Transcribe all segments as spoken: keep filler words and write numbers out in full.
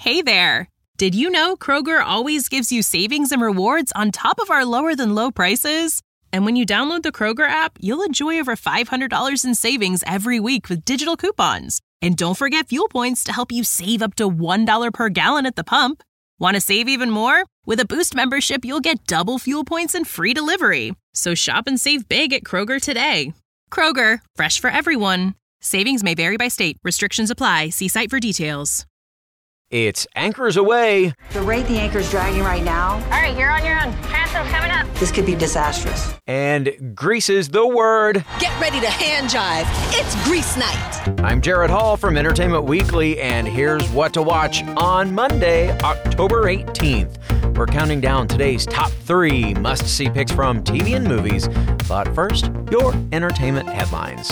Hey there! Did you know Kroger always gives you savings and rewards on top of our lower-than-low prices? And when you download the Kroger app, you'll enjoy over five hundred dollars in savings every week with digital coupons. And don't forget fuel points to help you save up to one dollar per gallon at the pump. Want to save even more? With a Boost membership, you'll get double fuel points and free delivery. So shop and save big at Kroger today. Kroger, fresh for everyone. Savings may vary by state. Restrictions apply. See site for details. It's Anchors Aweigh. The rate the anchor's dragging right now. All right, you're on your own. Transfer's coming up. This could be disastrous. And Grease is the word. Get ready to hand jive. It's Grease Night. I'm Jared Hall from Entertainment Weekly, and here's what to watch on Monday, October eighteenth. We're counting down today's top three must-see picks from T V and movies. But first, your entertainment headlines.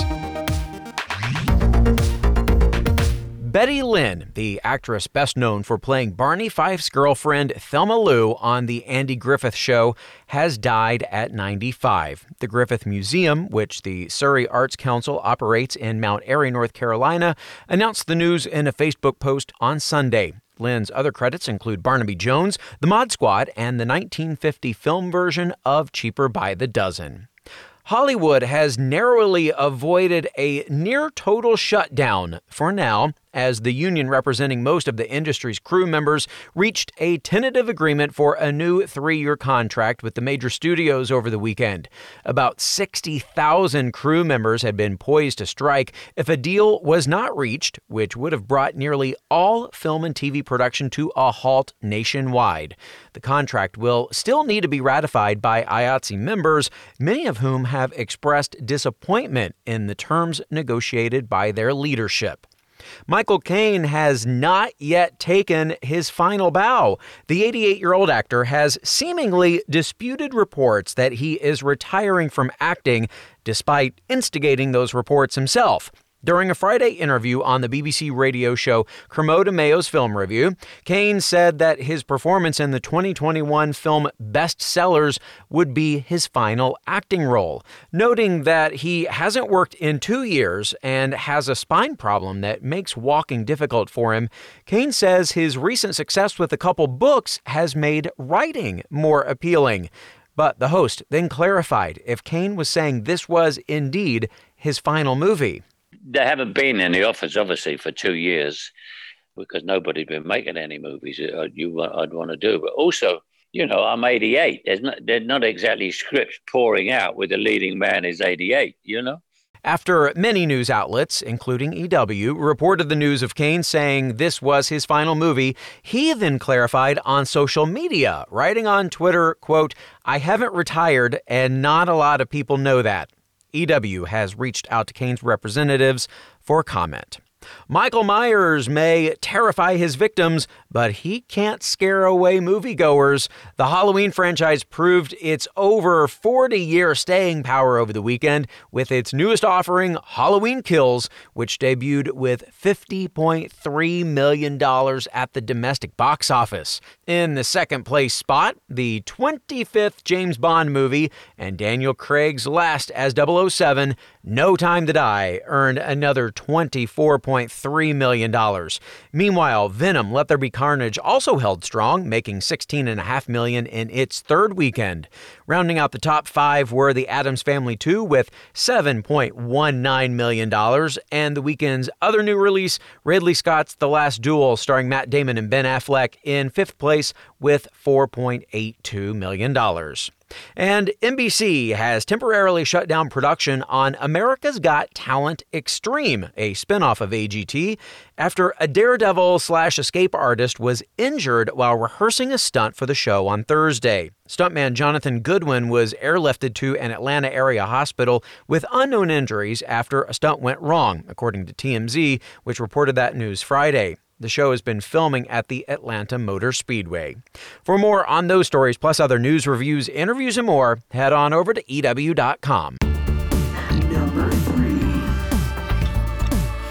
Betty Lynn, the actress best known for playing Barney Fife's girlfriend Thelma Lou on The Andy Griffith Show, has died at ninety-five. The Griffith Museum, which the Surrey Arts Council operates in Mount Airy, North Carolina, announced the news in a Facebook post on Sunday. Lynn's other credits include Barnaby Jones, The Mod Squad, and the nineteen fifty film version of Cheaper by the Dozen. Hollywood has narrowly avoided a near-total shutdown, for now, as the union representing most of the industry's crew members reached a tentative agreement for a new three-year contract with the major studios over the weekend. About sixty thousand crew members had been poised to strike if a deal was not reached, which would have brought nearly all film and T V production to a halt nationwide. The contract will still need to be ratified by I A T S E members, many of whom have expressed disappointment in the terms negotiated by their leadership. Michael Caine has not yet taken his final bow. The eighty-eight-year-old actor has seemingly disputed reports that he is retiring from acting, despite instigating those reports himself. During a Friday interview on the B B C radio show Kermode Mayo's Film Review, Caine said that his performance in the twenty twenty-one film Bestsellers would be his final acting role, noting that he hasn't worked in two years and has a spine problem that makes walking difficult for him. Caine says his recent success with a couple books has made writing more appealing. But the host then clarified if Caine was saying this was indeed his final movie. They haven't been in the office, obviously, for two years because nobody's been making any movies that you, I'd want to do. But also, you know, I'm eighty-eight. There's not, there's not exactly scripts pouring out with the leading man is eighty-eight, you know? After many news outlets, including E W, reported the news of Caine saying this was his final movie, he then clarified on social media, writing on Twitter, quote, "I haven't retired and not a lot of people know that." E W has reached out to Caine's representatives for comment. Michael Myers may terrify his victims, but he can't scare away moviegoers. The Halloween franchise proved its over forty-year staying power over the weekend with its newest offering, Halloween Kills, which debuted with fifty point three million dollars at the domestic box office. In the second place spot, the twenty-fifth James Bond movie and Daniel Craig's last as double oh seven, No Time to Die, earned another twenty-four point three million dollars. Meanwhile, Venom: Let There Be Carnage also held strong, making sixteen point five million dollars in its third weekend. Rounding out the top five were The Addams Family two with seven point one nine million dollars, and the weekend's other new release, Ridley Scott's The Last Duel, starring Matt Damon and Ben Affleck, in fifth place with four point eight two million dollars. And N B C has temporarily shut down production on America's Got Talent Extreme, a spinoff of A G T, after a daredevil slash escape artist was injured while rehearsing a stunt for the show on Thursday. Stuntman Jonathan Goodwin was airlifted to an Atlanta area hospital with unknown injuries after a stunt went wrong, according to T M Z, which reported that news Friday. The show has been filming at the Atlanta Motor Speedway. For more on those stories, plus other news, reviews, interviews, and more, head on over to E W dot com. Number three.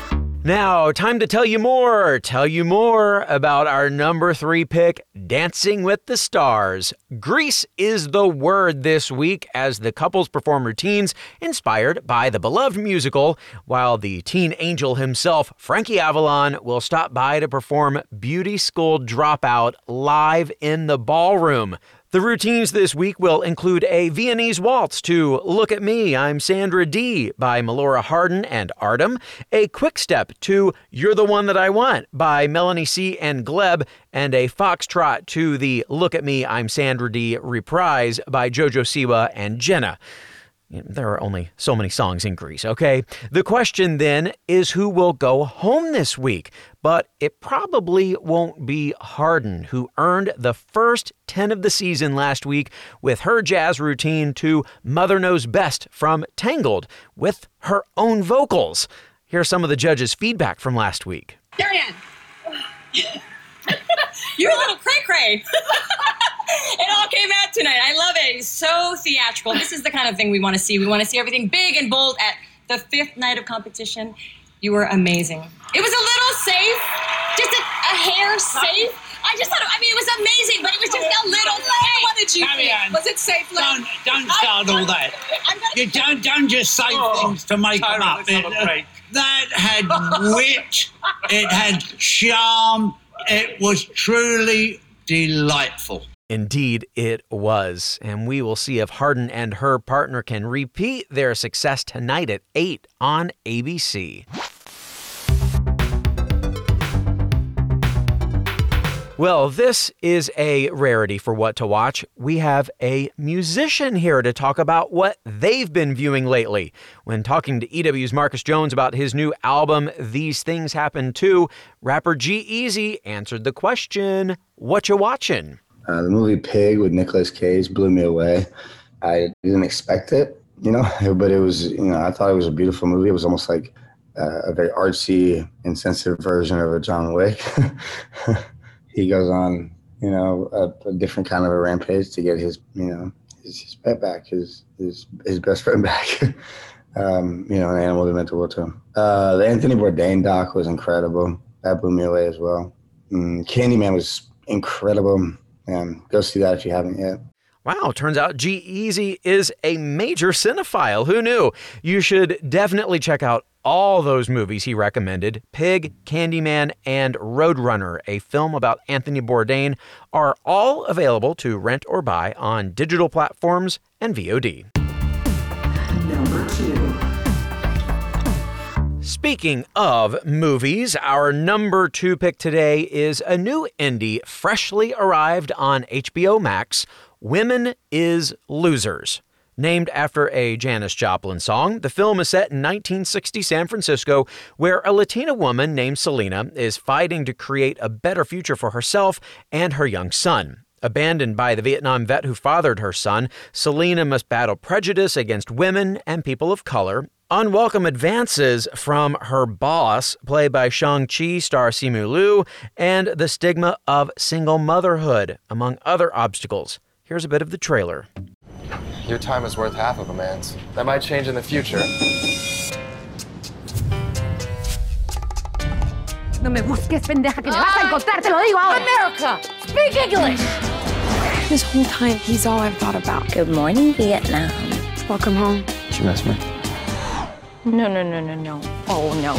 Now, time to tell you more, tell you more about our number three pick, Dancing with the Stars. Grease is the word this week as the couples perform routines inspired by the beloved musical, while the teen angel himself, Frankie Avalon, will stop by to perform Beauty School Dropout live in the ballroom. The routines this week will include a Viennese waltz to Look at Me, I'm Sandra Dee by Melora Hardin and Artem, a quick step to You're the One That I Want by Melanie C. and Gleb, and a foxtrot to the Look at Me, I'm Sandra Dee reprise by Jojo Siwa and Jenna. There are only so many songs in Grease, okay? The question then is who will go home this week? But it probably won't be Hardin, who earned the first ten of the season last week with her jazz routine to Mother Knows Best from Tangled with her own vocals. Here's some of the judges' feedback from last week. Darian! You're a little cray-cray. It all came out tonight. I love it. It's so theatrical. This is the kind of thing we want to see. We want to see everything big and bold at the fifth night of competition. You were amazing. It was a little safe, just a, a hair safe. I just thought, I mean, it was amazing, but it was just a little safe. What did you think? Carrie-Anne, Was it safe? Don't, don't start all that. You don't, don't just say Oh, things to make them Tyrone, up. let's have a It- break. that had wit. It had charm. It was truly delightful. Indeed, it was. And we will see if Hardin and her partner can repeat their success tonight at eight on A B C. Well, this is a rarity for What to Watch. We have a musician here to talk about what they've been viewing lately. When talking to E W's Marcus Jones about his new album, These Things Happen Too, rapper G-Eazy answered the question, what you watching? Uh, the movie Pig with Nicolas Cage blew me away. I didn't expect it, you know, but it was, you know, I thought it was a beautiful movie. It was almost like uh, a very artsy, insensitive version of a John Wick. He goes on, you know, a, a different kind of a rampage to get his, you know, his, his pet back, his his his best friend back. um, you know, an animal that meant the world to him. Uh, the Anthony Bourdain doc was incredible. That blew me away as well. Mm, Candyman was incredible. Man, go see that if you haven't yet. Wow, turns out G-Eazy is a major cinephile. Who knew? You should definitely check out all those movies he recommended. Pig, Candyman, and Roadrunner, a film about Anthony Bourdain, are all available to rent or buy on digital platforms and V O D. Number two. Speaking of movies, our number two pick today is a new indie freshly arrived on H B O Max, Women is Losers. Named after a Janis Joplin song, the film is set in nineteen sixty San Francisco, where a Latina woman named Selena is fighting to create a better future for herself and her young son. Abandoned by the Vietnam vet who fathered her son, Selena must battle prejudice against women and people of color, unwelcome advances from her boss, played by Shang-Chi star Simu Liu, and the stigma of single motherhood, among other obstacles. Here's a bit of the trailer. Your time is worth half of a man's. That might change in the future. No me busques, pendeja, que me vas a encontrar, te lo digo ahora. America, speak English. This whole time, he's all I've thought about. Good morning, Vietnam. Welcome home. Did you miss me? No, no, no, no, no. Oh, no.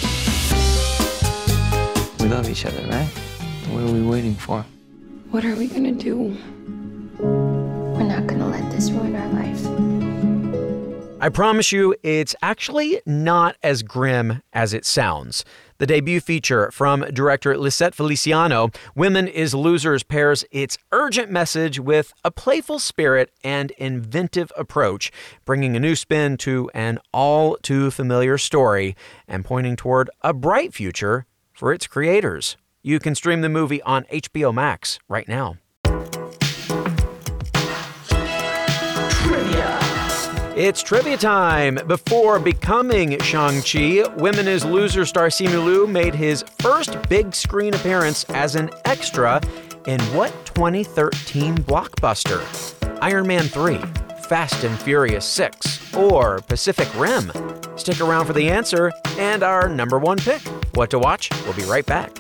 We love each other, right? What are we waiting for? What are we gonna do? We're not gonna let this ruin our life. I promise you, it's actually not as grim as it sounds. The debut feature from director Lisette Feliciano, Women is Losers, pairs its urgent message with a playful spirit and inventive approach, bringing a new spin to an all-too-familiar story and pointing toward a bright future for its creators. You can stream the movie on H B O Max right now. It's trivia time. Before becoming Shang-Chi, Women is Losers star Simu Liu made his first big screen appearance as an extra in what twenty thirteen blockbuster? Iron Man three. Fast and Furious six, or Pacific Rim? Stick around for the answer and our number one pick. What to watch? We'll be right back.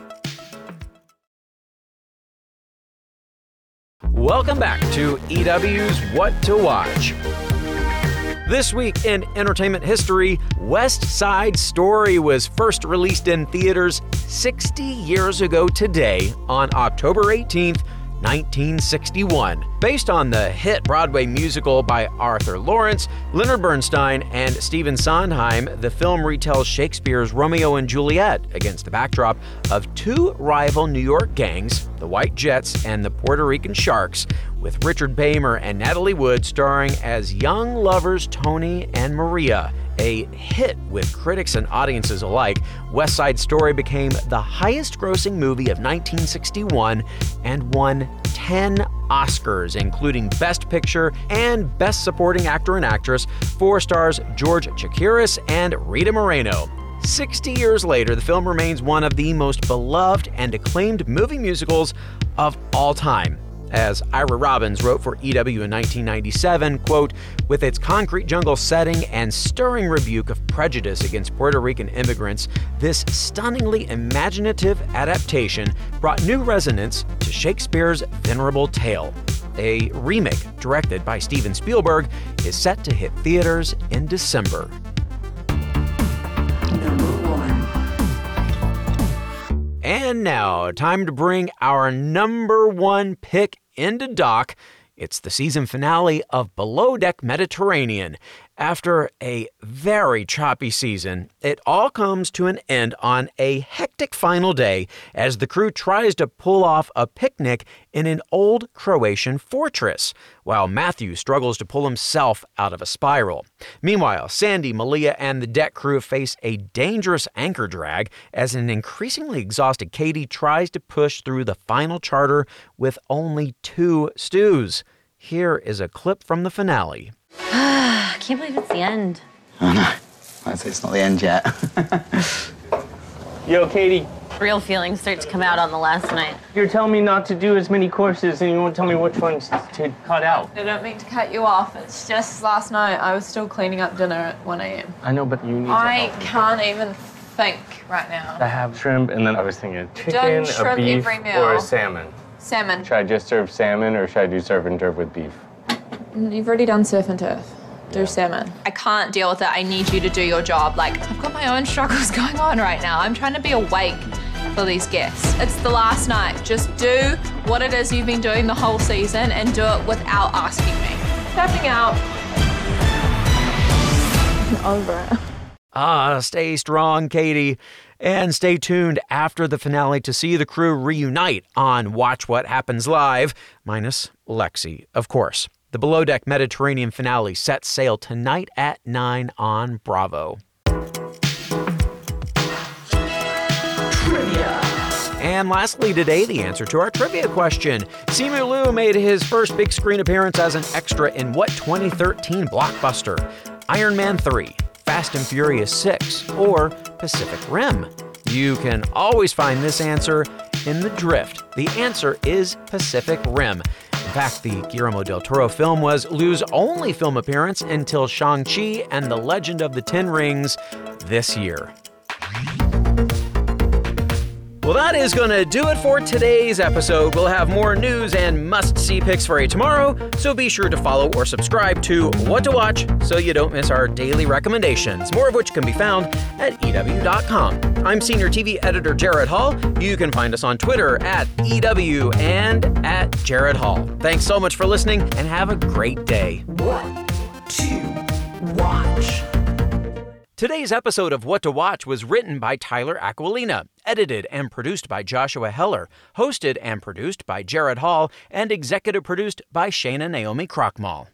Welcome back to E W's What to Watch. This week in entertainment history, West Side Story was first released in theaters sixty years ago today on October eighteenth, nineteen sixty-one. Based on the hit Broadway musical by Arthur Lawrence, Leonard Bernstein, and Stephen Sondheim, the film retells Shakespeare's Romeo and Juliet against the backdrop of two rival New York gangs, the White Jets and the Puerto Rican Sharks, with Richard Beymer and Natalie Wood starring as young lovers Tony and Maria. A hit with critics and audiences alike, West Side Story became the highest-grossing movie of nineteen sixty-one and won ten Oscars, including Best Picture and Best Supporting Actor and Actress for stars George Chakiris and Rita Moreno. Sixty years later, the film remains one of the most beloved and acclaimed movie musicals of all time. As Ira Robbins wrote for E W in nineteen ninety-seven, quote, "With its concrete jungle setting and stirring rebuke of prejudice against Puerto Rican immigrants, this stunningly imaginative adaptation brought new resonance to Shakespeare's venerable tale." A remake directed by Steven Spielberg is set to hit theaters in December. And now, time to bring our number one pick into dock. It's the season finale of Below Deck Mediterranean. After a very choppy season, it all comes to an end on a hectic final day as the crew tries to pull off a picnic in an old Croatian fortress, while Matthew struggles to pull himself out of a spiral. Meanwhile, Sandy, Malia, and the deck crew face a dangerous anchor drag as an increasingly exhausted Katie tries to push through the final charter with only two stews. Here is a clip from the finale. I can't believe it's the end. Oh, no. I'd say it's not the end yet. Yo, Katie. Real feelings start to come out on the last night. You're telling me not to do as many courses, and you won't tell me which ones to cut out. I don't mean to cut you off. It's just last night I was still cleaning up dinner at one a.m. I know, but you need I to help me. can't even think right now. I have shrimp, and then I was thinking chicken, Done a shrimp beef, every meal. or a salmon. Salmon. Should I just serve salmon, or should I do surf and turf with beef? You've already done surf and turf. Do salmon. I can't deal with it. I need you to do your job. Like, I've got my own struggles going on right now. I'm trying to be awake for these guests. It's the last night. Just do what it is you've been doing the whole season and do it without asking me. Stepping out. I'm over it. Ah, stay strong, Katie. And stay tuned after the finale to see the crew reunite on Watch What Happens Live, minus Lexi, of course. The Below Deck Mediterranean finale sets sail tonight at nine on Bravo. Trivia. And lastly today, the answer to our trivia question. Simu Liu made his first big screen appearance as an extra in what twenty thirteen blockbuster? Iron Man three, Fast and Furious six, or Pacific Rim? You can always find this answer in The Drift. The answer is Pacific Rim. In fact, the Guillermo del Toro film was Liu's only film appearance until Shang-Chi and the Legend of the Ten Rings this year. Well, that is going to do it for today's episode. We'll have more news and must-see picks for you tomorrow, so be sure to follow or subscribe to What to Watch so you don't miss our daily recommendations, more of which can be found at E W dot com. I'm Senior T V Editor Jared Hall. You can find us on Twitter at E W and at Jared Hall. Thanks so much for listening, and have a great day. What to watch? Today's episode of What to Watch was written by Tyler Aquilina, edited and produced by Joshua Heller, hosted and produced by Jared Hall, and executive produced by Shayna Naomi Krochmal.